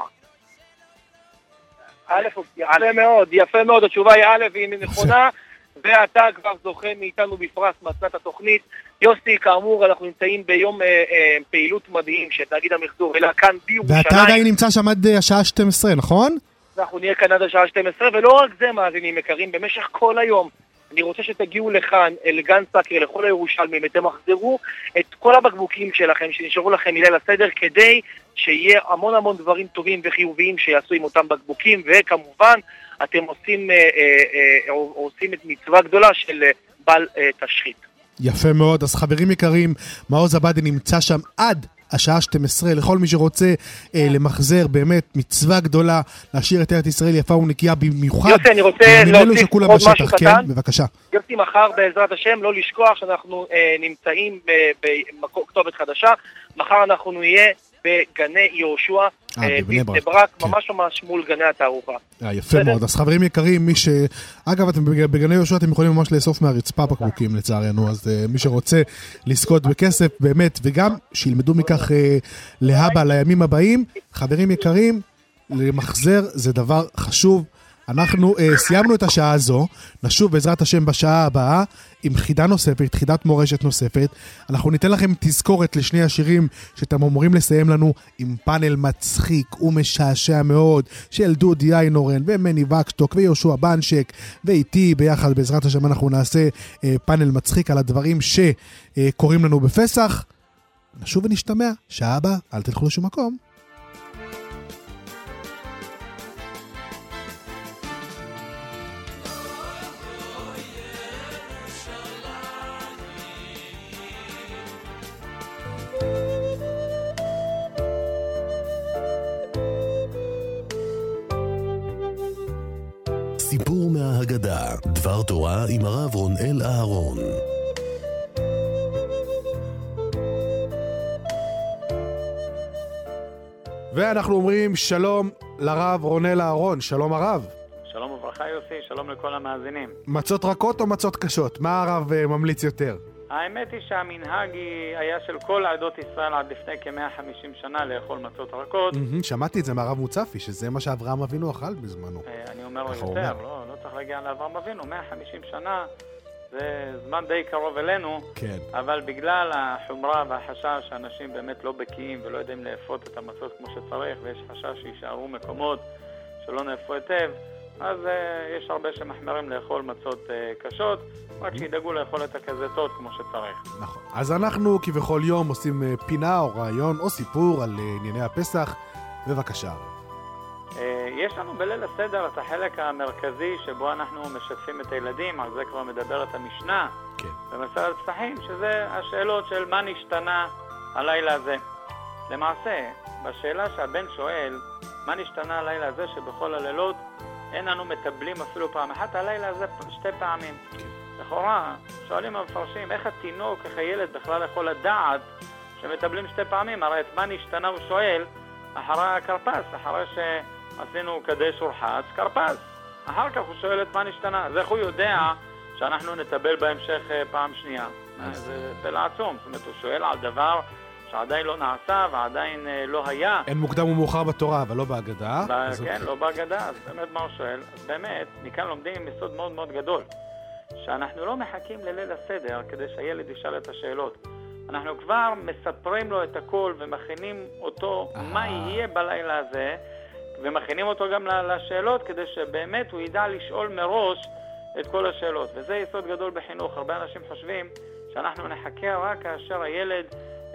א', יפה מאוד, יפה מאוד, התשובה היא א' והיא נכונה, ואתה כבר זוכה מאיתנו בפרס מתנת התוכנית. יוסי, כאמור, אנחנו נמצאים ביום אה, אה, פעילות מדהים שתאגיד המחזור, אלא כאן בירושלים. ואתה עדיין נמצא שם עד השעה שתים עשרה, נכון? אנחנו נהיה כאן עד השעה שתים עשרה, ולא רק זה, מאזינים יקרים, במשך כל היום. אני רוצה שתגיעו לכאן, אל גן סאקר, לכל הירושלמים, ותמחזרו את כל הבקבוקים שלכם, שנשארו לכם מליל הסדר, כדי שיהיה המון המון דברים טובים וחיוביים שיעשו עם אותם בקבוקים, וכמובן, אתם עושים, אה, אה, אה, עושים את מצווה גדולה של בל אה, תשחית. יפה מאוד, אז חברים יקרים, מעוז עבדי נמצא שם עד השעה שתים עשרה, לכל מי שרוצה אה, למחזר, באמת מצווה גדולה, להשאיר את ארץ ישראל יפה ונקייה במיוחד. יוסי, אני רוצה להוסיף עוד משהו בשטח, קטן. כן, בבקשה. יוסי, מחר בעזרת השם, לא לשכוח שאנחנו אה, נמצאים במקום כתובת חדשה, מחר אנחנו נהיה בגני יהושע, בבני ברק, ממש ממש מול גני התערוכה. יפה מאוד, אז חברים יקרים, מי ש... אגב, אתם בגני יהושע אתם יכולים ממש לאסוף מהרצפה בקבוקים לצערנו, אז מי שרוצה לזכות בכסף, באמת, וגם שילמדו מכך להבא לימים הבאים, חברים יקרים, למחזר זה דבר חשוב. אנחנו uh, סיימנו את השעה הזו, נשוב בעזרת השם בשעה הבאה עם חידה נוספת, חידת מורשת נוספת. אנחנו ניתן לכם תזכורת לשני השירים שאתם אמורים לסיים לנו עם פאנל מצחיק ומשעשע מאוד של דודי איינורן ומני וקשטוק ויהושע בנשק ואיתי ביחד. בעזרת השם אנחנו נעשה uh, פאנל מצחיק על הדברים שקוראים uh, לנו בפסח. נשוב ונשתמע, שעה הבאה, אל תלכו לשום מקום. סיפור מההגדה, דבר תורה עם הרב רונאל אהרון. ואנחנו אומרים שלום לרב רונל אהרון. שלום הרב. שלום וברכה יוסי, שלום לכל המאזינים. מצות רכות או מצות קשות? מה הרב ממליץ יותר? האמת היא שהמנהג היה של כל עדות ישראל עד לפני כ-מאה וחמישים שנה לאכול מצות רכות. שמעתי את זה מהרב מוצפי, שזה מה שאברהם אבינו אכל בזמנו. אני אומר לו יותר, לא צריך להגיע לאברהם אבינו, מאה וחמישים שנה זה זמן די קרוב אלינו, אבל בגלל החומרה והחשש שאנשים באמת לא בקיאים ולא יודעים לאפות את המצות כמו שצריך, ויש חשש שישארו מקומות שלא נאפו היטב, אז uh, יש הרבה שמחמרים לאכול מצות uh, קשות, רק שידאגו לאכול את הכזיתות כמו שצריך. נכון. אז אנחנו כבכל יום עושים uh, פינה או רעיון או סיפור על uh, ענייני הפסח. בבקשה. Uh, יש לנו בליל הסדר את החלק המרכזי שבו אנחנו משתפים את הילדים, על זה כבר מדברת המשנה, כן. במסכת פסחים, שזה השאלות של מה נשתנה הלילה הזה. למעשה, בשאלה שהבן שואל, מה נשתנה הלילה הזה שבכל הלילות אין לנו מטבלים אפילו פעם אחת, הלילה הזה שתי פעמים. לכאורה, שואלים המפרשים, איך התינוק, איך הילד בכלל יכול לדעת שמטבלים שתי פעמים? הרי את מה נשתנה הוא שואל אחרי הקרפס, אחרי שעשינו קדש ורחץ, קרפס. אחר כך הוא שואל את מה נשתנה. אז איך הוא יודע שאנחנו נטבל בהמשך פעם שנייה? זה פלא עצום. זאת אומרת, הוא שואל על דבר שעדיין לא נעשה ועדיין לא היה. אין מוקדם ומאוחר בתורה, אבל לא בהגדה. כן, לא בהגדה, אז באמת מה הוא שואל? אז באמת, מכאן לומדים יסוד מאוד מאוד גדול, שאנחנו לא מחכים לליל הסדר כדי שהילד ישאל את השאלות. אנחנו כבר מספרים לו את הכל ומכינים אותו מה יהיה בלילה הזה, ומכינים אותו גם לשאלות כדי שבאמת הוא ידע לשאול מראש את כל השאלות. וזה יסוד גדול בחינוך. הרבה אנשים חושבים שאנחנו נחכה רק כאשר הילד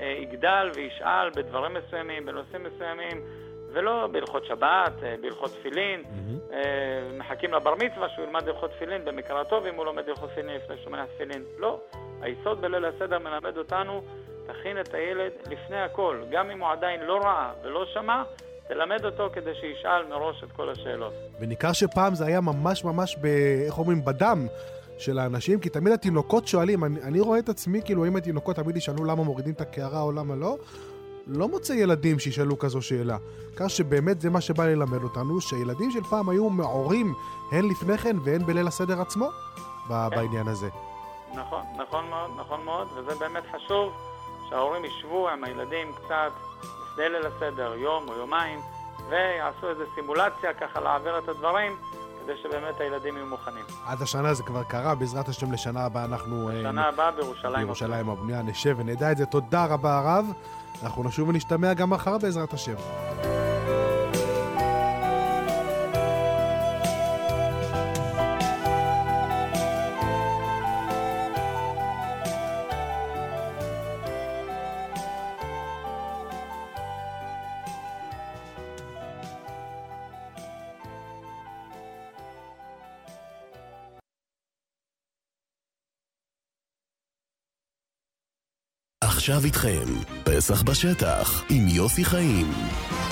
יגדל וישאל בדברים מסוימים, בנושאים מסוימים, ולא בהלכות שבת, בהלכות תפילין. Mm-hmm. מחכים לבר מצווה שהוא ילמד הלכות תפילין, במקרה טוב אם הוא לומד הלכות תפילין לפני שהוא מניח תפילין. לא. היסוד בליל הסדר מלמד אותנו, תכין את הילד לפני הכל. גם אם הוא עדיין לא ראה ולא שמע, תלמד אותו כדי שישאל מראש את כל השאלות. וניכר שפעם זה היה ממש ממש, ב, איך אומרים, בדם של האנשים, כי תמיד התינוקות שואלים, אני, אני רואה את עצמי, כאילו אם התינוקות תמיד ישאלו למה מורידים את הקערה או למה לא, לא מוצא ילדים שישאלו כזו שאלה. כך שבאמת זה מה שבא ללמד אותנו, שילדים של פעם היו מעורים, הן לפני כן והן בליל הסדר עצמו, כן. בעניין הזה. נכון, נכון מאוד, נכון מאוד, וזה באמת חשוב שההורים ישבו עם הילדים קצת לפני ליל הסדר, יום או יומיים, ויעשו איזו סימולציה ככה להעביר את הדברים, כדי שבאמת הילדים יהיו מוכנים. עד השנה זה כבר קרה, בעזרת השם לשנה הבאה אנחנו... לשנה הבאה בירושלים. בירושלים הבנויה, נשב ונדע את זה. תודה רבה הרב. אנחנו נשוב ונשתמע גם מחר בעזרת השם. עכשיו איתכם, פסח בשטח עם יוסי חיים.